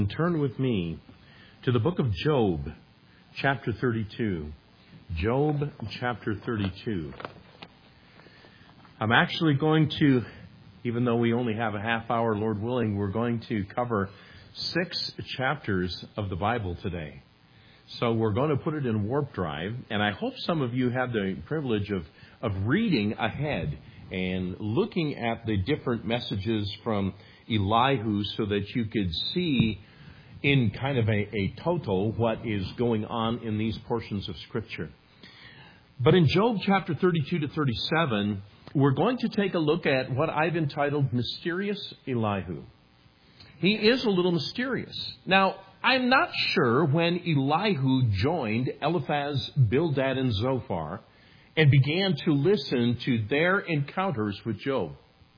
Turn with me to the book of Job, chapter 32. Job, chapter 32. I'm actually going to, even though we only have a half hour, Lord willing, we're going to cover 6 chapters of the Bible today. So we're going to put it in warp drive, and I hope some of you have the privilege of reading ahead and looking at the different messages from Elihu so that you could see in kind of a total what is going on in these portions of Scripture. But in Job chapter 32 to 37, we're going to take a look at what I've entitled Mysterious Elihu. He is a little mysterious. Now, I'm not sure when Elihu joined Eliphaz, Bildad, and Zophar and began to listen to their encounters with Job.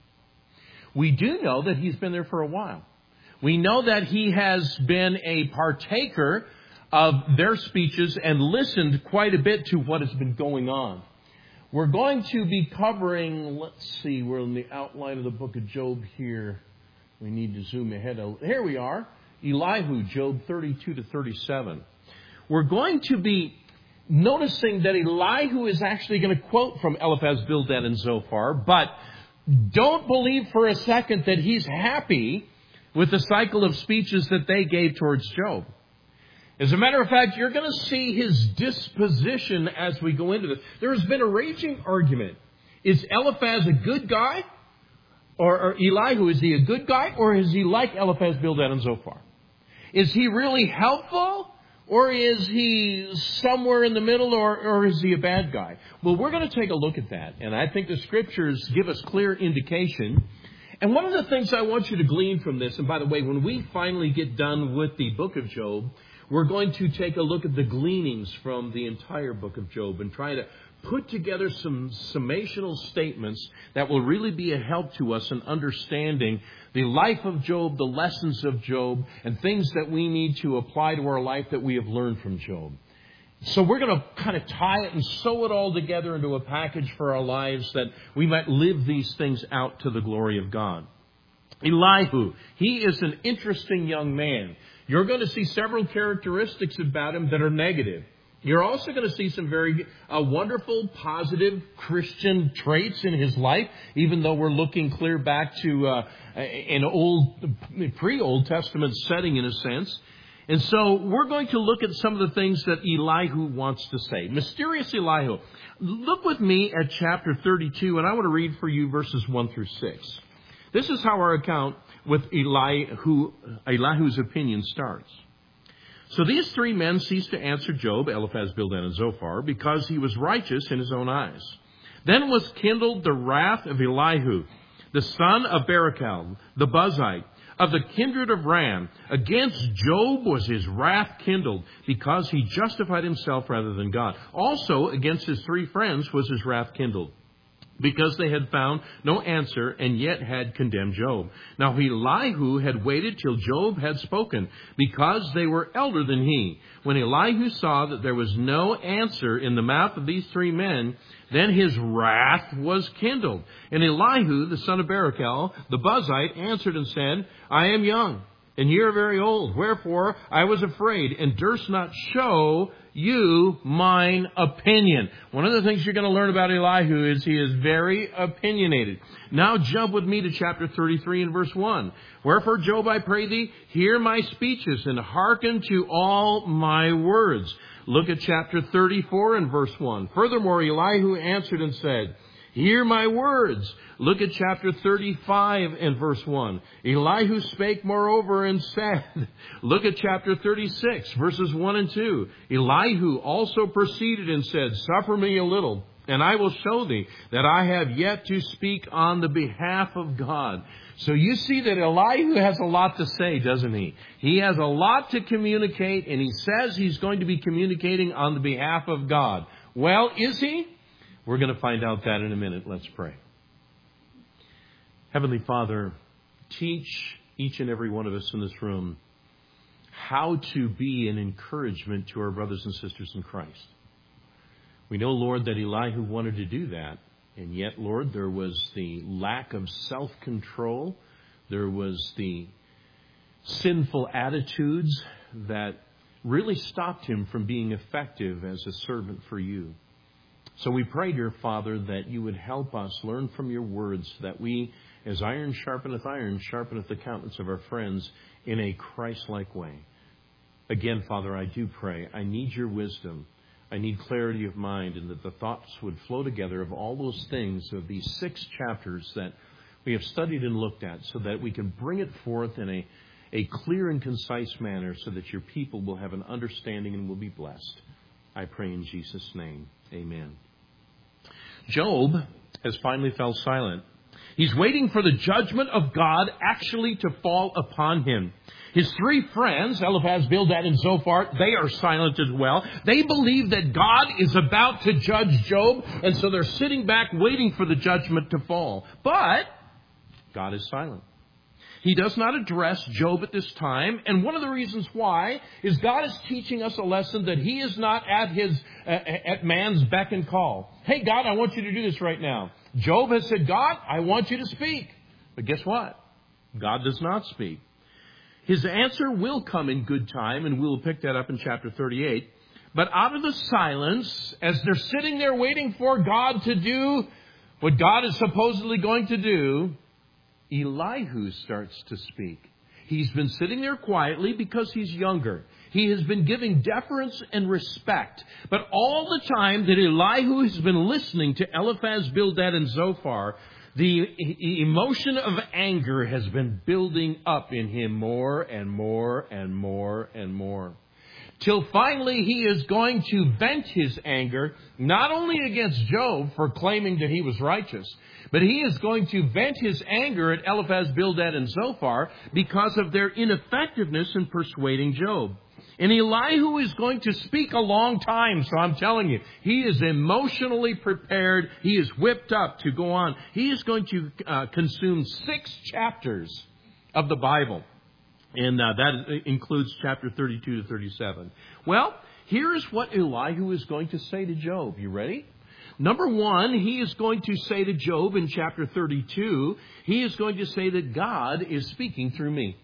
We do know that he's been there for a while. We know that he has been a partaker of their speeches and listened quite a bit to what has been going on. We're going to be covering, we're in the outline of the book of Job here. We need to zoom ahead. Here we are, Elihu, Job 32 to 37. We're going to be noticing that Elihu is actually going to quote from Eliphaz, Bildad, and Zophar, but don't believe for a second that he's happy with the cycle of speeches that they gave towards Job. As a matter of fact, you're going to see his disposition as we go into this. There has been a raging argument. Is Eliphaz a good guy? Or Elihu, is he a good guy? Or is he like Eliphaz, Bildad, and Zophar? Is he really helpful? Or is he somewhere in the middle? Or is he a bad guy? Well, we're going to take a look at that. And I think the Scriptures give us clear indication. And one of the things I want you to glean from this, and by the way, when we finally get done with the book of Job, we're going to take a look at the gleanings from the entire book of Job and try to put together some summational statements that will really be a help to us in understanding the life of Job, the lessons of Job, and things that we need to apply to our life that we have learned from Job. So we're going to kind of tie it and sew it all together into a package for our lives that we might live these things out to the glory of God. Elihu, he is an interesting young man. You're going to see several characteristics about him that are negative. You're also going to see some very wonderful, positive Christian traits in his life, even though we're looking clear back to an pre-Old Testament setting in a sense. And so we're going to look at some of the things that Elihu wants to say. Mysterious Elihu. Look with me at chapter 32, and I want to read for you verses 1 through 6. This is how our account with Elihu's opinion starts. So these 3 men ceased to answer Job, Eliphaz, Bildad, and Zophar, because he was righteous in his own eyes. Then was kindled the wrath of Elihu, the son of Barachel, the Buzite, of the kindred of Ram. Against Job was his wrath kindled, because he justified himself rather than God. Also against his 3 friends was his wrath kindled, because they had found no answer and yet had condemned Job. Now Elihu had waited till Job had spoken, because they were elder than he. When Elihu saw that there was no answer in the mouth of these 3 men, then his wrath was kindled. And Elihu, the son of Barachel, the Buzite, answered and said, I am young, and ye are very old. Wherefore I was afraid, and durst not show you mine opinion. One of the things you're going to learn about Elihu is he is very opinionated. Now jump with me to chapter 33 and verse 1. Wherefore, Job, I pray thee, hear my speeches, and hearken to all my words. Look at chapter 34 and verse 1. Furthermore, Elihu answered and said, hear my words. Look at chapter 35 and verse 1. Elihu spake moreover and said, look at chapter 36, verses 1 and 2. Elihu also proceeded and said, suffer me a little, and I will show thee that I have yet to speak on the behalf of God. So you see that Elihu has a lot to say, doesn't he? He has a lot to communicate, and he says he's going to be communicating on the behalf of God. Well, is he? We're going to find out that in a minute. Let's pray. Heavenly Father, teach each and every one of us in this room how to be an encouragement to our brothers and sisters in Christ. We know, Lord, that Elihu wanted to do that. And yet, Lord, there was the lack of self-control. There was the sinful attitudes that really stopped him from being effective as a servant for you. So we pray, dear Father, that you would help us learn from your words, that we, as iron sharpeneth the countenance of our friends in a Christ-like way. Again, Father, I do pray, I need your wisdom. I need clarity of mind, and that the thoughts would flow together of all those things of these 6 chapters that we have studied and looked at, so that we can bring it forth in a clear and concise manner, so that your people will have an understanding and will be blessed. I pray in Jesus' name. Amen. Job has finally fell silent. He's waiting for the judgment of God actually to fall upon him. His 3 friends, Eliphaz, Bildad, and Zophar, they are silent as well. They believe that God is about to judge Job, and so they're sitting back waiting for the judgment to fall. But God is silent. He does not address Job at this time, and one of the reasons why is God is teaching us a lesson that he is not at man's beck and call. Hey, God, I want you to do this right now. Job has said, God, I want you to speak. But guess what? God does not speak. His answer will come in good time, and we'll pick that up in chapter 38. But out of the silence, as they're sitting there waiting for God to do what God is supposedly going to do, Elihu starts to speak. He's been sitting there quietly because he's younger. He has been giving deference and respect. But all the time that Elihu has been listening to Eliphaz, Bildad, and Zophar, the emotion of anger has been building up in him more and more and more and more. Till finally he is going to vent his anger, not only against Job for claiming that he was righteous, but he is going to vent his anger at Eliphaz, Bildad, and Zophar because of their ineffectiveness in persuading Job. And Elihu is going to speak a long time, so I'm telling you, he is emotionally prepared. He is whipped up to go on. He is going to consume 6 chapters of the Bible. And that includes chapter 32 to 37. Well, here's what Elihu is going to say to Job. You ready? Number 1, he is going to say to Job in chapter 32, he is going to say that God is speaking through me.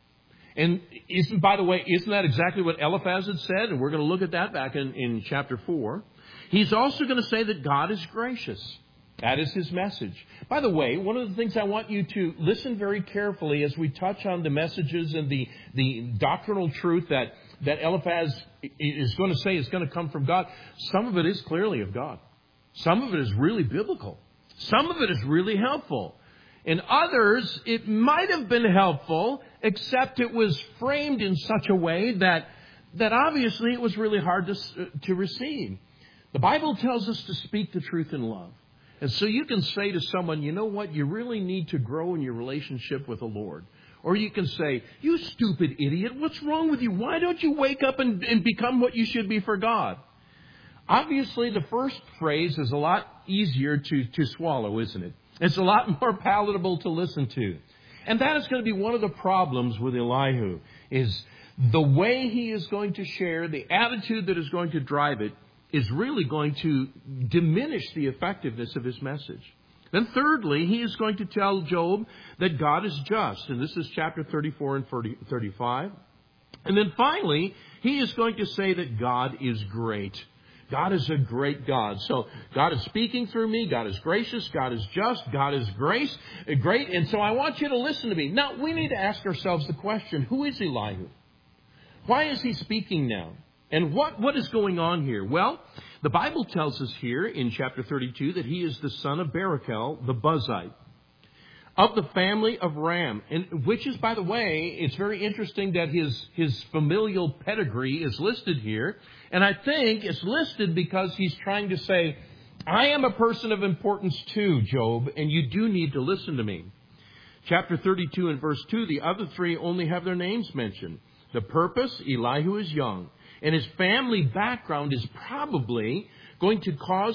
And by the way, isn't that exactly what Eliphaz had said? And we're going to look at that back in chapter 4. He's also going to say that God is gracious. That is his message. By the way, one of the things I want you to listen very carefully as we touch on the messages and the doctrinal truth that Eliphaz is going to say is going to come from God. Some of it is clearly of God. Some of it is really biblical. Some of it is really helpful. In others, it might have been helpful, except it was framed in such a way that obviously it was really hard to receive. The Bible tells us to speak the truth in love. And so you can say to someone, you know what, you really need to grow in your relationship with the Lord. Or you can say, you stupid idiot, what's wrong with you? Why don't you wake up and become what you should be for God? Obviously, the first phrase is a lot easier to swallow, isn't it? It's a lot more palatable to listen to. And that is going to be one of the problems with Elihu, is the way he is going to share, the attitude that is going to drive it, is really going to diminish the effectiveness of his message. Then thirdly, he is going to tell Job that God is just. And this is chapter 34 and 35. And then finally, he is going to say that God is great. God is a great God. So God is speaking through me. God is gracious. God is just. God is great. And so I want you to listen to me. Now, we need to ask ourselves the question, who is Elihu? Why is he speaking now? And what is going on here? Well, the Bible tells us here in chapter 32 that he is the son of Barachel, the Buzite, of the family of Ram, and which is, by the way, it's very interesting that his familial pedigree is listed here. And I think it's listed because he's trying to say, I am a person of importance too, Job, and you do need to listen to me. Chapter 32 and verse 2, the other 3 only have their names mentioned. The purpose, Elihu is young. And his family background is probably going to cause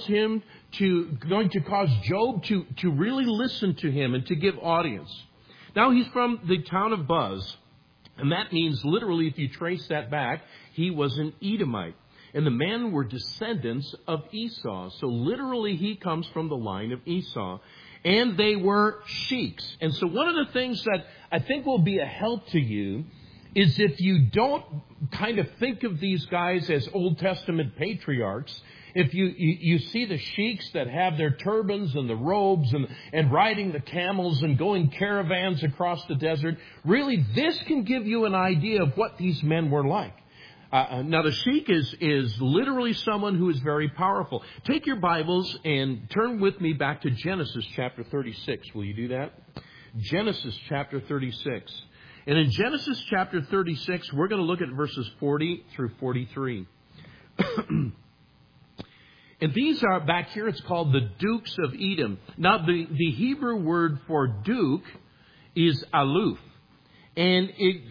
Job to really listen to him and to give audience. Now he's from the town of Buz, and that means literally, if you trace that back, he was an Edomite. And the men were descendants of Esau. So literally he comes from the line of Esau. And they were sheiks. And so one of the things that I think will be a help to you is if you don't kind of think of these guys as Old Testament patriarchs, if you see the sheiks that have their turbans and the robes and riding the camels and going caravans across the desert, really this can give you an idea of what these men were like. Now the sheik is literally someone who is very powerful. Take your Bibles and turn with me back to Genesis chapter 36. Will you do that? Genesis chapter 36. And in Genesis chapter 36, we're going to look at verses 40 through 43. And these are, back here, it's called the Dukes of Edom. Now, the Hebrew word for duke is aluf. And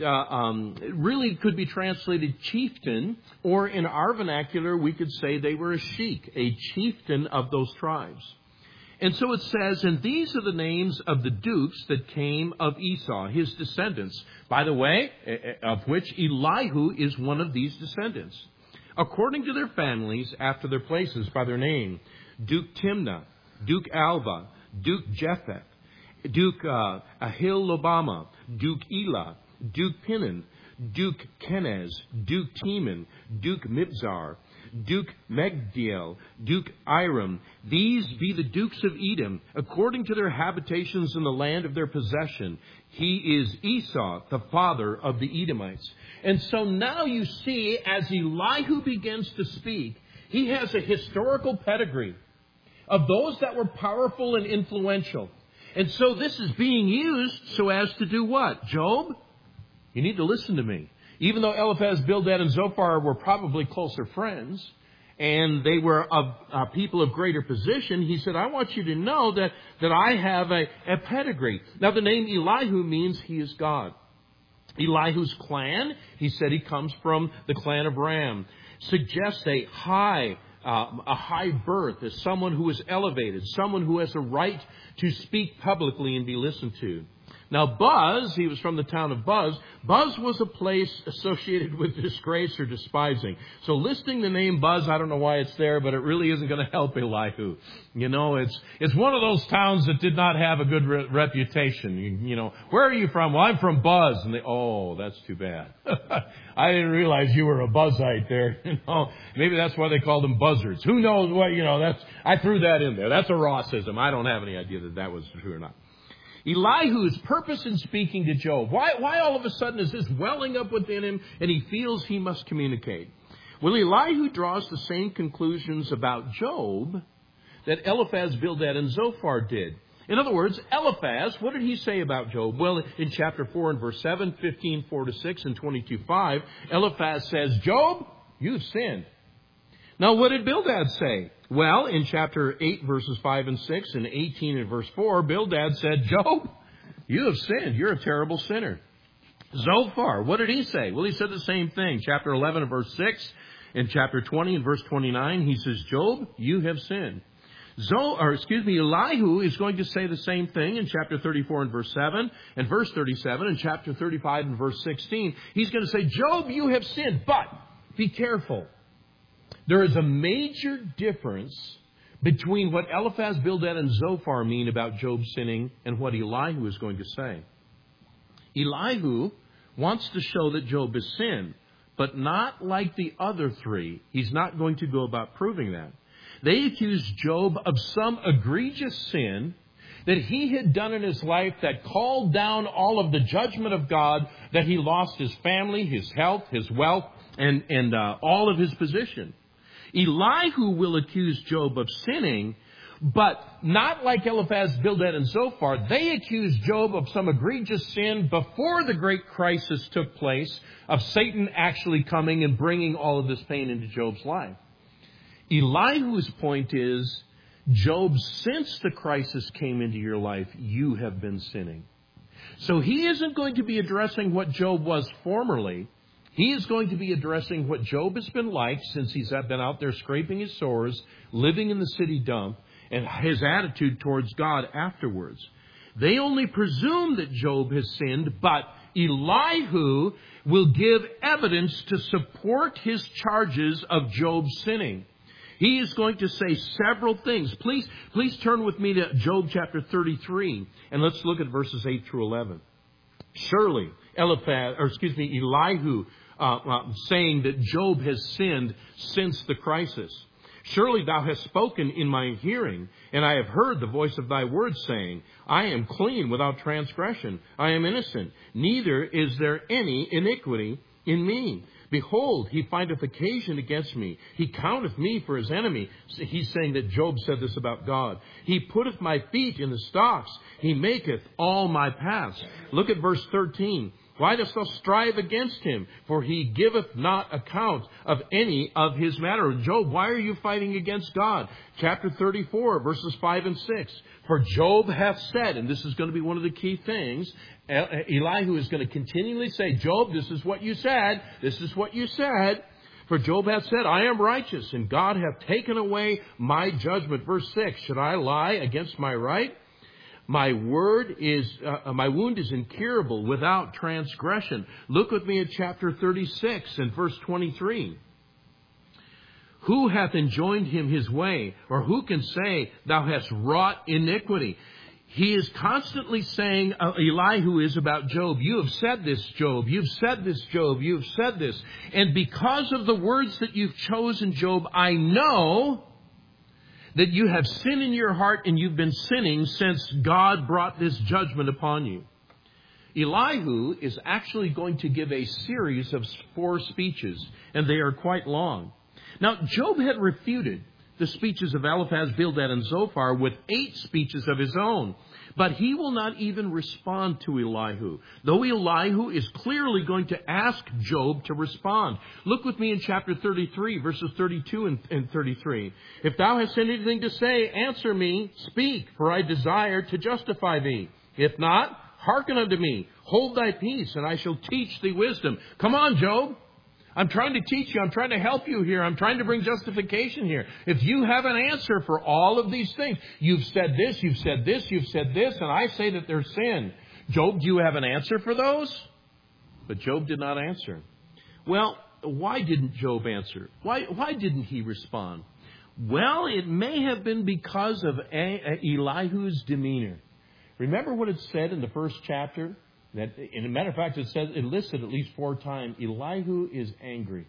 it really could be translated chieftain, or in our vernacular, we could say they were a sheik, a chieftain of those tribes. And so it says, and these are the names of the dukes that came of Esau, his descendants. By the way, of which Elihu is one of these descendants. According to their families, after their places, by their name, Duke Timnah, Duke Alva, Duke Japheth, Duke Ahilobama, Duke Elah, Duke Pinon, Duke Kenez, Duke Teman, Duke Mibzar, Duke Megdiel, Duke Iram. These be the dukes of Edom, according to their habitations in the land of their possession. He is Esau, the father of the Edomites. And so now you see, as Elihu begins to speak, he has a historical pedigree of those that were powerful and influential. And so this is being used so as to do what? Job, you need to listen to me. Even though Eliphaz, Bildad, and Zophar were probably closer friends, and they were of people of greater position, he said, I want you to know that I have a pedigree. Now, the name Elihu means he is God. Elihu's clan, he said he comes from the clan of Ram, suggests a high birth, as someone who is elevated, someone who has a right to speak publicly and be listened to. Now, Buz, he was from the town of Buz. Buz was a place associated with disgrace or despising. So listing the name Buz, I don't know why it's there, but it really isn't going to help Elihu. You know, it's one of those towns that did not have a good reputation. You know, where are you from? Well, I'm from Buz. And that's too bad. I didn't realize you were a Buzzite there. You know, maybe that's why they called them buzzards. Who knows what, I threw that in there. That's a Rossism. I don't have any idea that was true or not. Elihu's purpose in speaking to Job. Why all of a sudden is this welling up within him and he feels he must communicate? Well, Elihu draws the same conclusions about Job that Eliphaz, Bildad, and Zophar did. In other words, Eliphaz, what did he say about Job? Well, in chapter 4 and verse 7, 15, 4-6, and 22:5, Eliphaz says, Job, you've sinned. Now, what did Bildad say? Well, in chapter 8, verses 5 and 6, and 18 and verse 4, Bildad said, Job, you have sinned. You're a terrible sinner. Zophar, what did he say? Well, he said the same thing. Chapter 11 and verse 6, and chapter 20 and verse 29, he says, Job, you have sinned. Elihu is going to say the same thing in chapter 34 and verse 7, and verse 37, and chapter 35 and verse 16. He's going to say, Job, you have sinned, but be careful. There is a major difference between what Eliphaz, Bildad, and Zophar mean about Job sinning and what Elihu is going to say. Elihu wants to show that Job has sinned, but not like the other three. He's not going to go about proving that. They accuse Job of some egregious sin that he had done in his life that called down all of the judgment of God, that he lost his family, his health, his wealth, and all of his position. Elihu will accuse Job of sinning, but not like Eliphaz, Bildad, and Zophar. They accuse Job of some egregious sin before the great crisis took place of Satan actually coming and bringing all of this pain into Job's life. Elihu's point is, Job, since the crisis came into your life, you have been sinning. So he isn't going to be addressing what Job was formerly. He is going to be addressing what Job has been like since he's been out there scraping his sores, living in the city dump, and his attitude towards God afterwards. They only presume that Job has sinned, but Elihu will give evidence to support his charges of Job sinning. He is going to say several things. Please turn with me to Job chapter 33, and let's look at verses 8 through 11. Surely, Elihu saying that Job has sinned since the crisis. Surely thou hast spoken in my hearing, and I have heard the voice of thy words, saying, I am clean without transgression. I am innocent. Neither is there any iniquity in me. Behold, he findeth occasion against me. He counteth me for his enemy. He's saying that Job said this about God. He putteth my feet in the stocks. He maketh all my paths. Look at verse 13. Why dost thou strive against him? For he giveth not account of any of his matter. Job, why are you fighting against God? Chapter 34, verses 5 and 6. For Job hath said, and this is going to be one of the key things, Elihu is going to continually say, Job, this is what you said. This is what you said. For Job hath said, I am righteous, and God hath taken away my judgment. Verse 6, should I lie against my right? My wound is incurable without transgression. Look with me at chapter 36 and verse 23. Who hath enjoined him his way? Or who can say, thou hast wrought iniquity? He is constantly saying, Elihu is about Job. You have said this, Job. You've said this, Job. You've said this. And because of the words that you've chosen, Job, I know that you have sin in your heart and you've been sinning since God brought this judgment upon you. Elihu is actually going to give a series of 4 speeches, and they are quite long. Now, Job had refuted the speeches of Eliphaz, Bildad, and Zophar with 8 speeches of his own. But he will not even respond to Elihu, though Elihu is clearly going to ask Job to respond. Look with me in chapter 33, verses 32 and 33. If thou hast anything to say, answer me, speak, for I desire to justify thee. If not, hearken unto me. Hold thy peace, and I shall teach thee wisdom. Come on, Job. I'm trying to teach you. I'm trying to help you here. I'm trying to bring justification here. If you have an answer for all of these things, you've said this, you've said this, you've said this, and I say that there's sin. Job, do you have an answer for those? But Job did not answer. Well, why didn't Job answer? Why didn't he respond? Well, it may have been because of Elihu's demeanor. Remember what it said in the first chapter? That, in a matter of fact, it listed at least 4 times, Elihu is angry.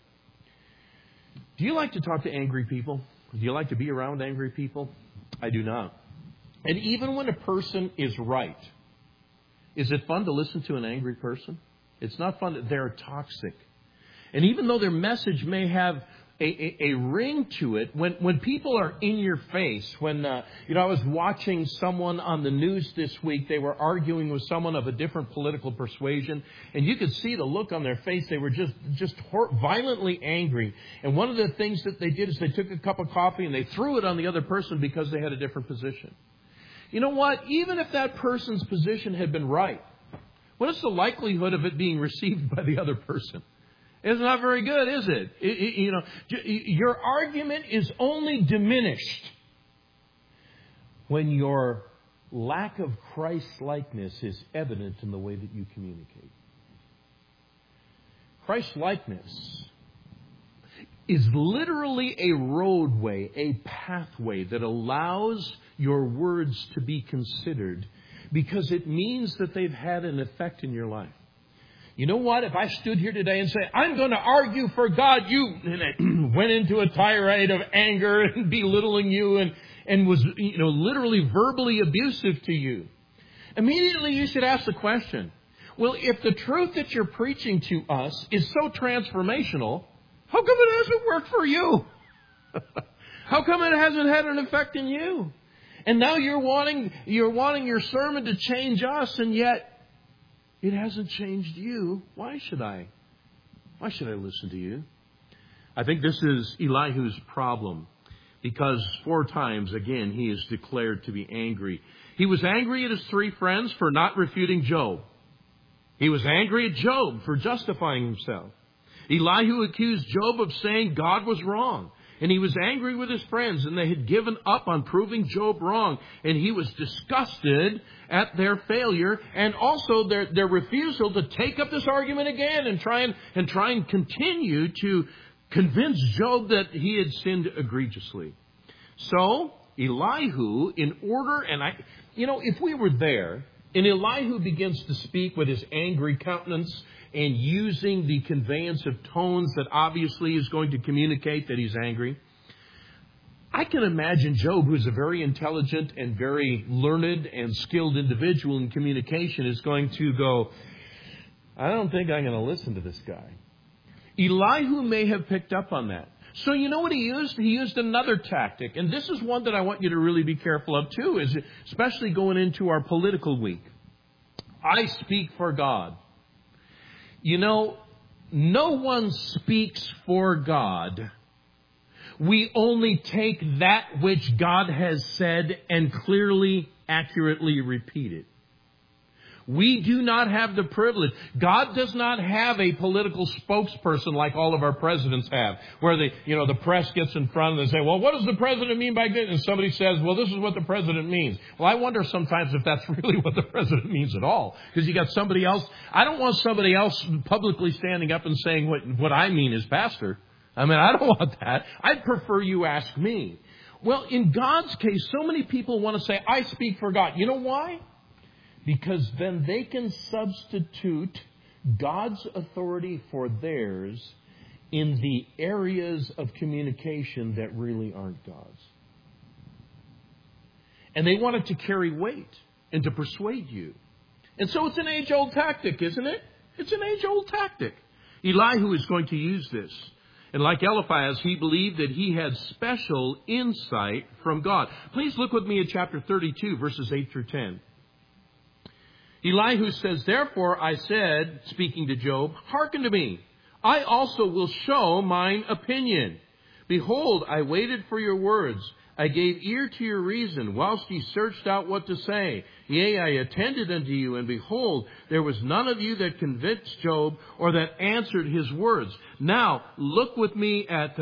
Do you like to talk to angry people? Do you like to be around angry people? I do not. And even when a person is right, is it fun to listen to an angry person? It's not fun. They're toxic. And even though their message may have a ring to it, when people are in your face, I was watching someone on the news this week. They were arguing with someone of a different political persuasion, and you could see the look on their face. They were just violently angry. And one of the things that they did is they took a cup of coffee and they threw it on the other person because they had a different position. You know what? Even if that person's position had been right, what is the likelihood of it being received by the other person? It's not very good, is it? Your argument is only diminished when your lack of Christ-likeness is evident in the way that you communicate. Christ-likeness is literally a roadway, a pathway that allows your words to be considered because it means that they've had an effect in your life. You know what? If I stood here today and say, I'm going to argue for God, and went into a tirade of anger and belittling you and was, literally verbally abusive to you, immediately you should ask the question, well, if the truth that you're preaching to us is so transformational, how come it hasn't worked for you? How come it hasn't had an effect in you? And now you're wanting your sermon to change us, and yet it hasn't changed you. Why should I listen to you? I think this is Elihu's problem, because 4 times, again, he is declared to be angry. He was angry at his 3 friends for not refuting Job. He was angry at Job for justifying himself. Elihu accused Job of saying God was wrong. And he was angry with his friends, and they had given up on proving Job wrong. And he was disgusted at their failure and also their refusal to take up this argument again and try and continue to convince Job that he had sinned egregiously. So Elihu, in order, and if we were there, And Elihu begins to speak with his angry countenance and using the conveyance of tones that obviously is going to communicate that he's angry. I can imagine Job, who's a very intelligent and very learned and skilled individual in communication, is going to go, I don't think I'm going to listen to this guy. Elihu may have picked up on that. So you know what he used? He used another tactic. And this is one that I want you to really be careful of too, is especially going into our political week. I speak for God. You know, no one speaks for God. We only take that which God has said and clearly, accurately repeat it. We do not have the privilege. God does not have a political spokesperson like all of our presidents have, where the press gets in front and they say, well, what does the president mean by this? And somebody says, well, this is what the president means. Well, I wonder sometimes if that's really what the president means at all. Because you got somebody else. I don't want somebody else publicly standing up and saying what I mean is pastor. I mean, I don't want that. I'd prefer you ask me. Well, in God's case, so many people want to say, I speak for God. You know why? Because then they can substitute God's authority for theirs in the areas of communication that really aren't God's. And they want it to carry weight and to persuade you. And so it's an age-old tactic, isn't it? It's an age-old tactic. Elihu is going to use this. And like Eliphaz, he believed that he had special insight from God. Please look with me at chapter 32, verses 8 through 10. Elihu says, therefore I said, speaking to Job, hearken to me. I also will show mine opinion. Behold, I waited for your words. I gave ear to your reason, whilst ye searched out what to say. Yea, I attended unto you, and behold, there was none of you that convinced Job, or that answered his words. Now, look with me at,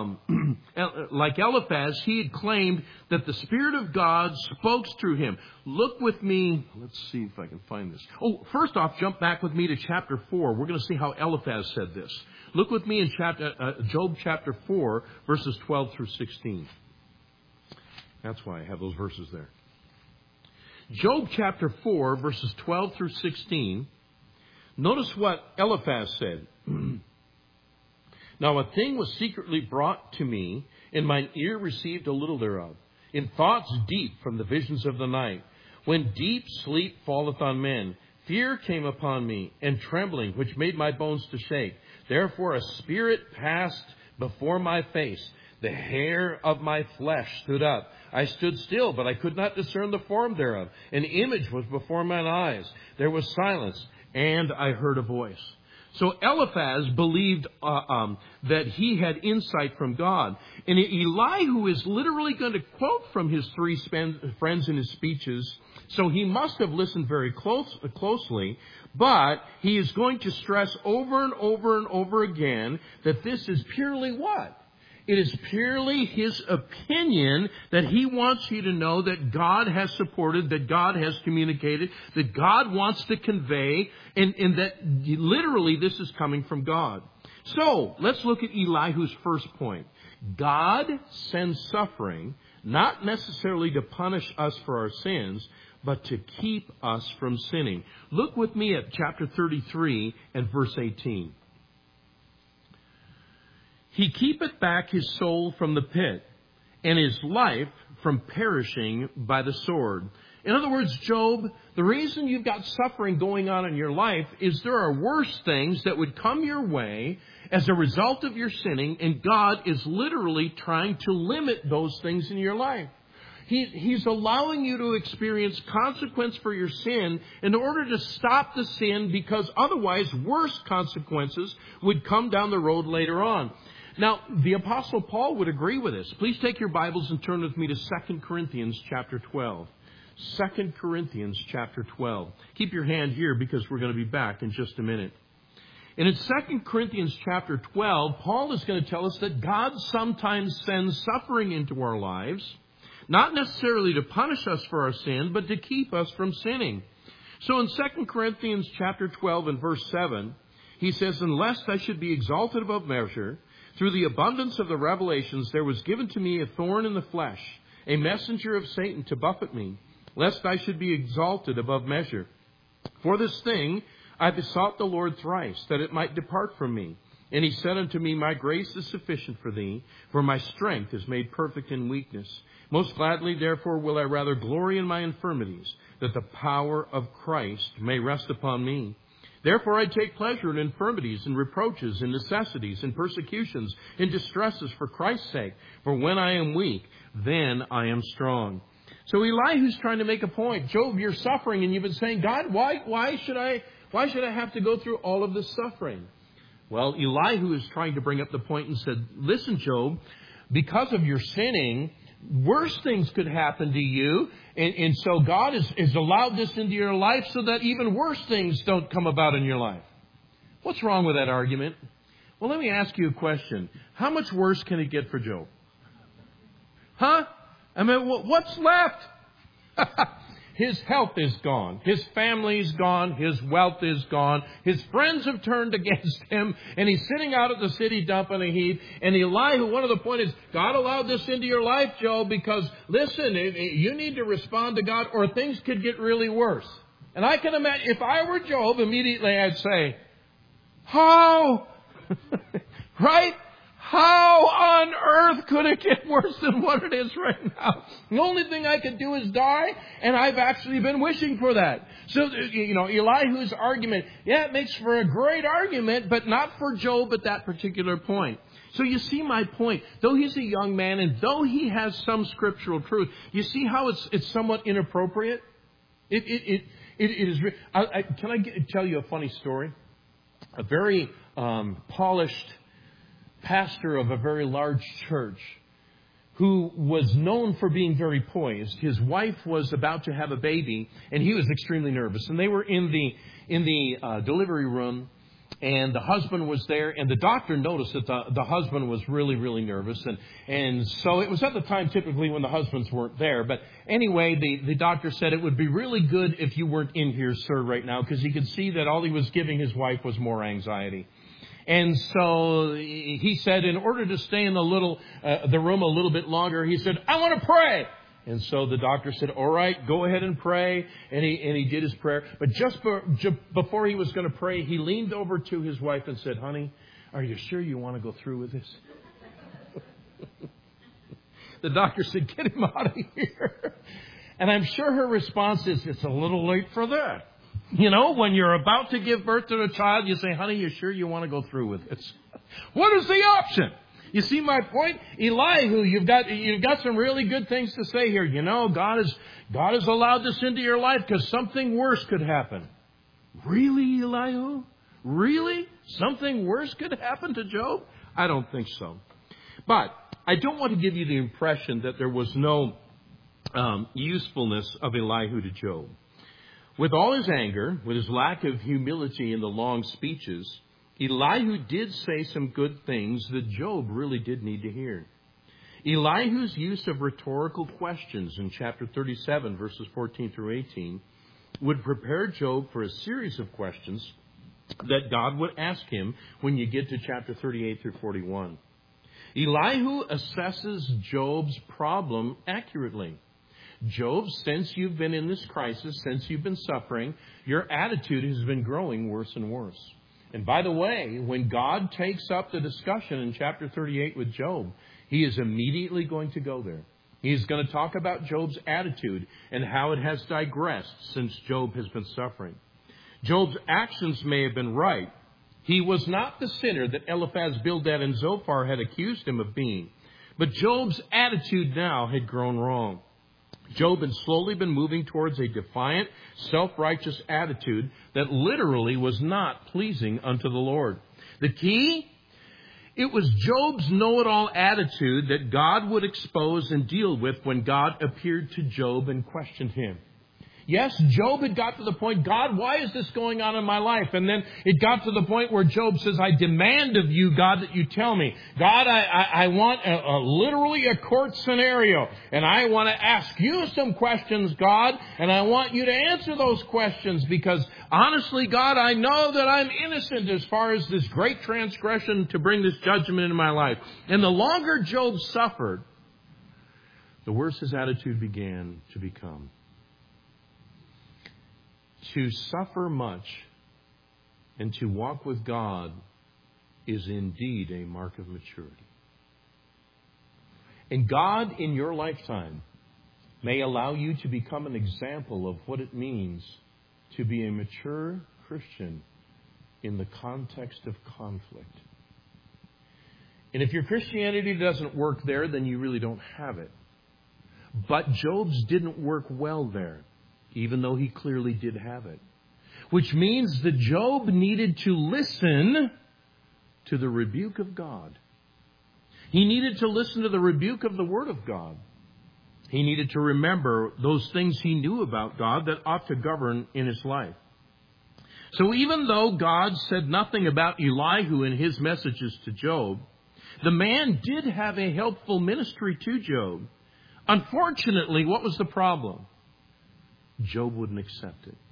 like Eliphaz, he had claimed that the Spirit of God spoke through him. Look with me, let's see if I can find this. Oh, first off, jump back with me to chapter 4. We're going to see how Eliphaz said this. Look with me in Job chapter 4, verses 12 through 16. That's why I have those verses there. Job chapter 4, verses 12 through 16. Notice what Eliphaz said. Now a thing was secretly brought to me, and mine ear received a little thereof, in thoughts deep from the visions of the night. When deep sleep falleth on men, fear came upon me, and trembling, which made my bones to shake. Therefore a spirit passed before my face. The hair of my flesh stood up. I stood still, but I could not discern the form thereof. An image was before mine eyes. There was silence, and I heard a voice. So Eliphaz believed that he had insight from God. And Elihu is literally going to quote from his three friends in his speeches. So he must have listened very closely. But he is going to stress over and over and over again that this is purely what? It is purely his opinion that he wants you to know that God has supported, that God has communicated, that God wants to convey, and that literally this is coming from God. So, let's look at Elihu's first point. God sends suffering, not necessarily to punish us for our sins, but to keep us from sinning. Look with me at chapter 33 and verse 18. He keepeth back his soul from the pit, and his life from perishing by the sword. In other words, Job, the reason you've got suffering going on in your life is there are worse things that would come your way as a result of your sinning, and God is literally trying to limit those things in your life. He's allowing you to experience consequence for your sin in order to stop the sin, because otherwise worse consequences would come down the road later on. Now, the Apostle Paul would agree with this. Please take your Bibles and turn with me to 2 Corinthians chapter 12. 2 Corinthians chapter 12. Keep your hand here because we're going to be back in just a minute. And in 2 Corinthians chapter 12, Paul is going to tell us that God sometimes sends suffering into our lives, not necessarily to punish us for our sin, but to keep us from sinning. So in 2 Corinthians chapter 12 and verse 7, he says, "Unless I should be exalted above measure, through the abundance of the revelations, there was given to me a thorn in the flesh, a messenger of Satan to buffet me, lest I should be exalted above measure. For this thing I besought the Lord thrice, that it might depart from me. And he said unto me, My grace is sufficient for thee, for my strength is made perfect in weakness. Most gladly, therefore, will I rather glory in my infirmities, that the power of Christ may rest upon me. Therefore I take pleasure in infirmities, in reproaches, in necessities, in persecutions, in distresses for Christ's sake. For when I am weak, then I am strong. So Elihu's trying to make a point. Job, you're suffering, and you've been saying, God, why should I have to go through all of this suffering? Well, Elihu is trying to bring up the point and said, listen, Job, because of your sinning, worse things could happen to you. And so God has allowed this into your life so that even worse things don't come about in your life. What's wrong with that argument? Well, let me ask you a question. How much worse can it get for Job? Huh? I mean, what's left? His health is gone. His family's gone. His wealth is gone. His friends have turned against him. And he's sitting out at the city dump in a heap. And Elihu, one of the points is, God allowed this into your life, Job, because, listen, you need to respond to God or things could get really worse. And I can imagine, if I were Job, immediately I'd say, how? Right? How on earth could it get worse than what it is right now? The only thing I could do is die, and I've actually been wishing for that. So, Elihu's argument, it makes for a great argument, but not for Job at that particular point. So you see my point. Though he's a young man, and though he has some scriptural truth, you see how it's somewhat inappropriate? It is. Can I tell you a funny story? A very polished pastor of a very large church who was known for being very poised. His wife was about to have a baby, and he was extremely nervous. And they were in the delivery room, and the husband was there, and the doctor noticed that the husband was really, really nervous. And so it was at the time typically when the husbands weren't there. But anyway, the doctor said it would be really good if you weren't in here, sir, right now, because he could see that all he was giving his wife was more anxiety. And so he said, in order to stay in the room a little bit longer, he said, I want to pray. And so the doctor said, all right, go ahead and pray. And he did his prayer. But just before he was going to pray, he leaned over to his wife and said, honey, are you sure you want to go through with this? The doctor said, get him out of here. And I'm sure her response is, it's a little late for that. When you're about to give birth to a child, you say, honey, you sure you want to go through with this? What is the option? You see my point? Elihu, you've got some really good things to say here. God has allowed this into your life because something worse could happen. Really, Elihu? Really? Something worse could happen to Job? I don't think so. But I don't want to give you the impression that there was no usefulness of Elihu to Job. With all his anger, with his lack of humility in the long speeches, Elihu did say some good things that Job really did need to hear. Elihu's use of rhetorical questions in chapter 37, verses 14 through 18, would prepare Job for a series of questions that God would ask him when you get to chapter 38 through 41. Elihu assesses Job's problem accurately. Job, since you've been in this crisis, since you've been suffering, your attitude has been growing worse and worse. And by the way, when God takes up the discussion in chapter 38 with Job, he is immediately going to go there. He's going to talk about Job's attitude and how it has digressed since Job has been suffering. Job's actions may have been right. He was not the sinner that Eliphaz, Bildad, and Zophar had accused him of being. But Job's attitude now had grown wrong. Job had slowly been moving towards a defiant, self-righteous attitude that literally was not pleasing unto the Lord. The key? It was Job's know-it-all attitude that God would expose and deal with when God appeared to Job and questioned him. Yes, Job had got to the point, God, why is this going on in my life? And then it got to the point where Job says, I demand of you, God, that you tell me. God, I want literally a court scenario. And I want to ask you some questions, God. And I want you to answer those questions because honestly, God, I know that I'm innocent as far as this great transgression to bring this judgment into my life. And the longer Job suffered, the worse his attitude began to become. to suffer much and to walk with God is indeed a mark of maturity. And God, in your lifetime, may allow you to become an example of what it means to be a mature Christian in the context of conflict. And if your Christianity doesn't work there, then you really don't have it. But Job's didn't work well there, even though he clearly did have it. Which means that Job needed to listen to the rebuke of God. He needed to listen to the rebuke of the Word of God. He needed to remember those things he knew about God that ought to govern in his life. So even though God said nothing about Elihu in his messages to Job, the man did have a helpful ministry to Job. Unfortunately, what was the problem? Job wouldn't accept it.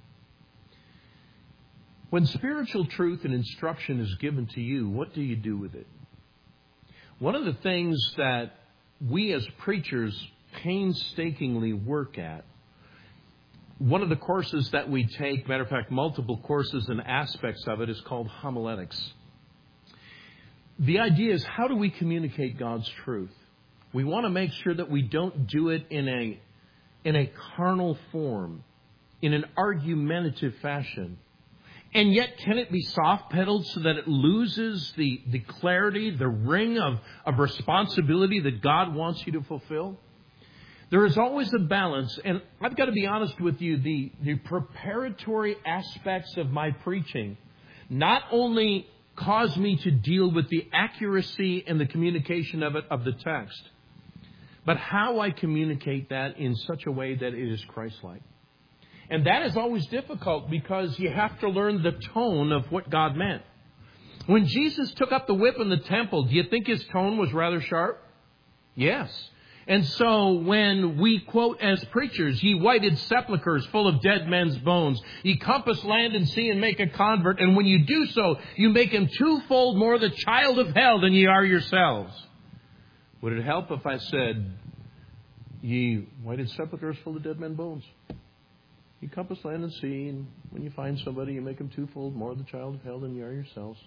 When spiritual truth and instruction is given to you, what do you do with it? One of the things that we as preachers painstakingly work at, one of the courses that we take, matter of fact, multiple courses and aspects of it, is called homiletics. The idea is, how do we communicate God's truth? We want to make sure that we don't do it in a carnal form, in an argumentative fashion. And yet, can it be soft-pedaled so that it loses the clarity, the ring of responsibility that God wants you to fulfill? There is always a balance, and I've got to be honest with you, the preparatory aspects of my preaching not only cause me to deal with the accuracy and the communication of the text, but how I communicate that in such a way that it is Christ-like. And that is always difficult because you have to learn the tone of what God meant. When Jesus took up the whip in the temple, do you think his tone was rather sharp? Yes. And so when we quote as preachers, ye whited sepulchres full of dead men's bones, ye compass land and sea and make a convert. And when you do so, you make him twofold more the child of hell than ye are yourselves. Would it help if I said, ye whited sepulchres full of dead men's bones? You compass land and sea, and when you find somebody, you make them twofold more the child of hell than you are yourselves.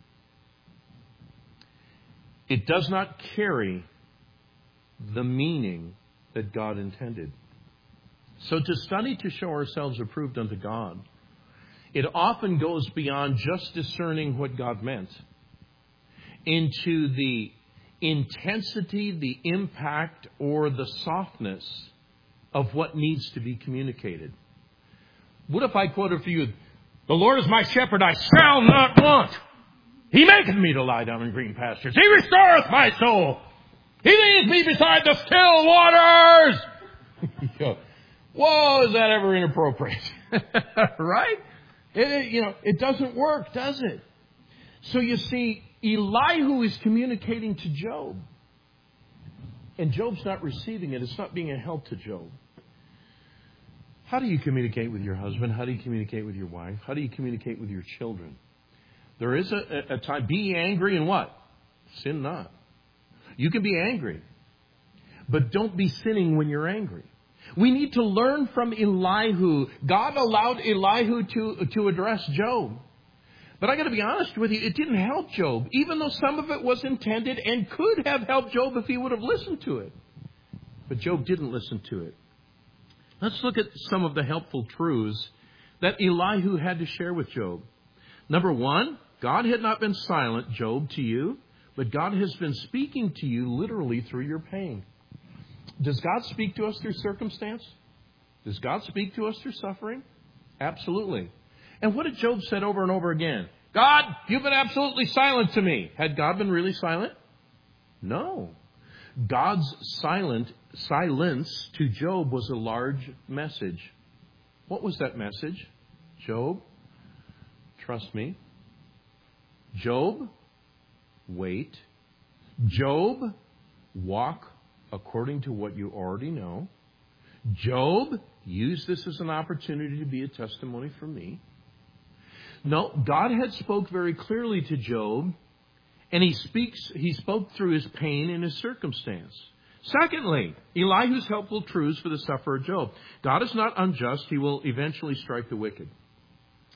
It does not carry the meaning that God intended. So to study to show ourselves approved unto God, it often goes beyond just discerning what God meant into the intensity, the impact, or the softness of what needs to be communicated. What if I quoted for you, the Lord is my shepherd, I shall not want. He maketh me to lie down in green pastures. He restoreth my soul. He leads me beside the still waters. Whoa, is that ever inappropriate? Right? It doesn't work, does it? So you see, Elihu is communicating to Job. And Job's not receiving it. It's not being a help to Job. How do you communicate with your husband? How do you communicate with your wife? How do you communicate with your children? There is a time. Be angry and what? Sin not. You can be angry, but don't be sinning when you're angry. We need to learn from Elihu. God allowed Elihu to address Job. But I got to be honest with you, it didn't help Job, even though some of it was intended and could have helped Job if he would have listened to it. But Job didn't listen to it. Let's look at some of the helpful truths that Elihu had to share with Job. Number one, God had not been silent, Job, to you, but God has been speaking to you literally through your pain. Does God speak to us through circumstance? Does God speak to us through suffering? Absolutely. And what did Job say over and over again? God, you've been absolutely silent to me. Had God been really silent? No. God's silence to Job was a large message. What was that message? Job, trust me. Job, wait. Job, walk according to what you already know. Job, use this as an opportunity to be a testimony for me. No, God had spoke very clearly to Job, and he spoke through his pain and his circumstance. Secondly, Elihu's helpful truths for the sufferer Job. God is not unjust. He will eventually strike the wicked.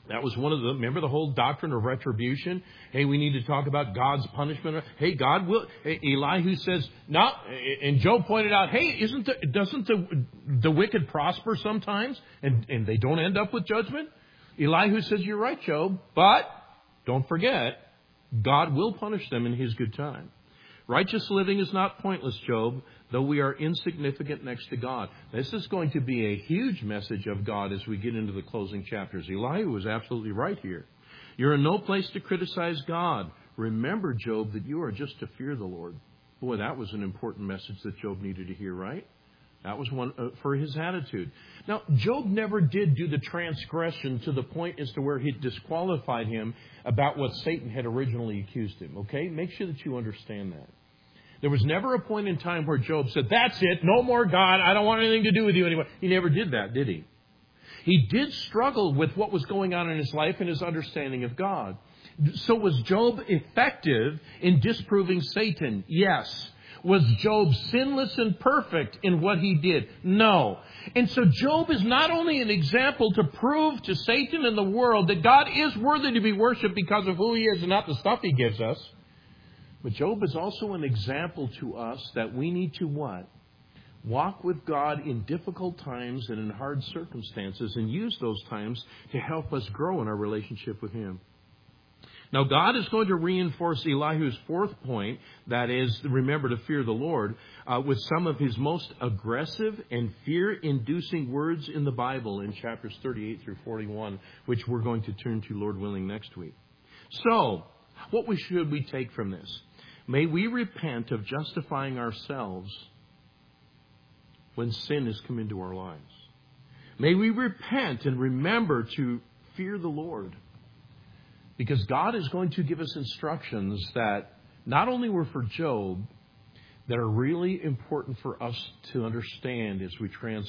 That was remember the whole doctrine of retribution? Hey, we need to talk about God's punishment. Hey, God will, Elihu says, no, and Job pointed out, hey, doesn't the wicked prosper sometimes? And they don't end up with judgment? Elihu says, you're right, Job, but don't forget, God will punish them in His good time. Righteous living is not pointless, Job, though we are insignificant next to God. This is going to be a huge message of God as we get into the closing chapters. Elihu was absolutely right here. You're in no place to criticize God. Remember, Job, that you are just to fear the Lord. Boy, that was an important message that Job needed to hear, right? That was one for his attitude. Now, Job never did do the transgression to the point as to where he disqualified him about what Satan had originally accused him. Okay? Make sure that you understand that. There was never a point in time where Job said, that's it, no more God, I don't want anything to do with you anymore. He never did that, did he? He did struggle with what was going on in his life and his understanding of God. So was Job effective in disproving Satan? Yes. Was Job sinless and perfect in what he did? No. And so Job is not only an example to prove to Satan and the world that God is worthy to be worshipped because of who He is and not the stuff He gives us, but Job is also an example to us that we need to what? Walk with God in difficult times and in hard circumstances and use those times to help us grow in our relationship with Him. Now, God is going to reinforce Elihu's fourth point, that is, remember to fear the Lord, with some of His most aggressive and fear-inducing words in the Bible in chapters 38 through 41, which we're going to turn to, Lord willing, next week. So, what should we take from this? May we repent of justifying ourselves when sin has come into our lives. May we repent and remember to fear the Lord. Because God is going to give us instructions that not only were for Job, that are really important for us to understand as we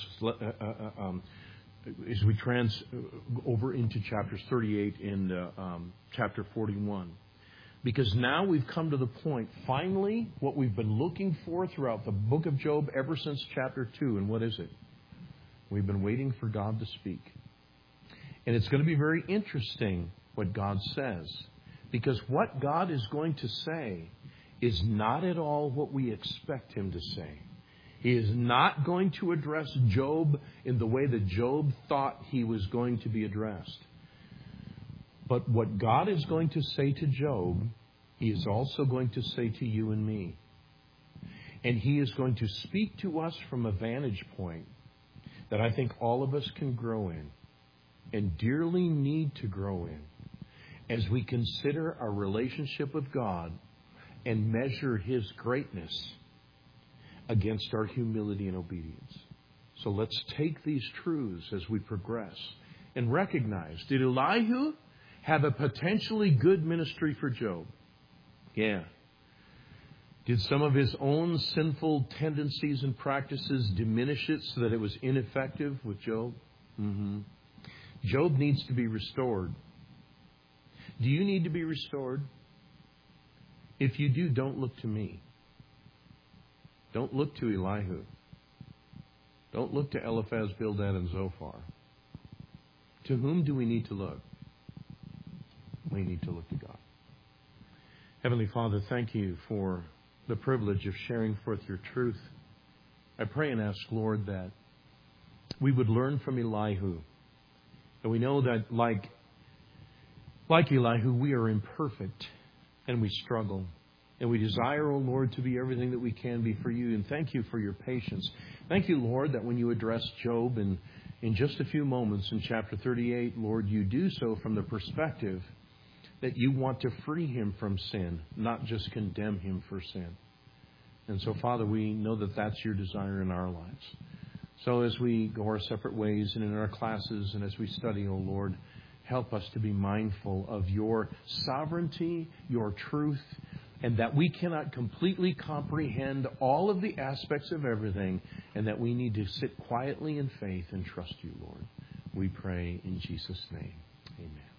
over into chapters 38 and chapter 41. Because now we've come to the point, finally, what we've been looking for throughout the book of Job ever since chapter 2. And what is it? We've been waiting for God to speak. And it's going to be very interesting what God says. Because what God is going to say is not at all what we expect Him to say. He is not going to address Job in the way that Job thought he was going to be addressed. But what God is going to say to Job, He is also going to say to you and me. And He is going to speak to us from a vantage point that I think all of us can grow in and dearly need to grow in as we consider our relationship with God and measure His greatness against our humility and obedience. So let's take these truths as we progress and recognize, did Elihu have a potentially good ministry for Job? Yeah. Did some of his own sinful tendencies and practices diminish it so that it was ineffective with Job? Mm-hmm. Job needs to be restored. Do you need to be restored? If you do, don't look to me. Don't look to Elihu. Don't look to Eliphaz, Bildad, and Zophar. To whom do we need to look? We need to look to God. Heavenly Father, thank You for the privilege of sharing forth Your truth. I pray and ask, Lord, that we would learn from Elihu. And we know that like Elihu, we are imperfect and we struggle. And we desire, O Lord, to be everything that we can be for You. And thank You for Your patience. Thank You, Lord, that when You address Job in just a few moments in chapter 38, Lord, You do so from the perspective that You want to free him from sin, not just condemn him for sin. And so, Father, we know that that's Your desire in our lives. So as we go our separate ways and in our classes and as we study, O Lord, help us to be mindful of Your sovereignty, Your truth, and that we cannot completely comprehend all of the aspects of everything, and that we need to sit quietly in faith and trust You, Lord. We pray in Jesus' name. Amen.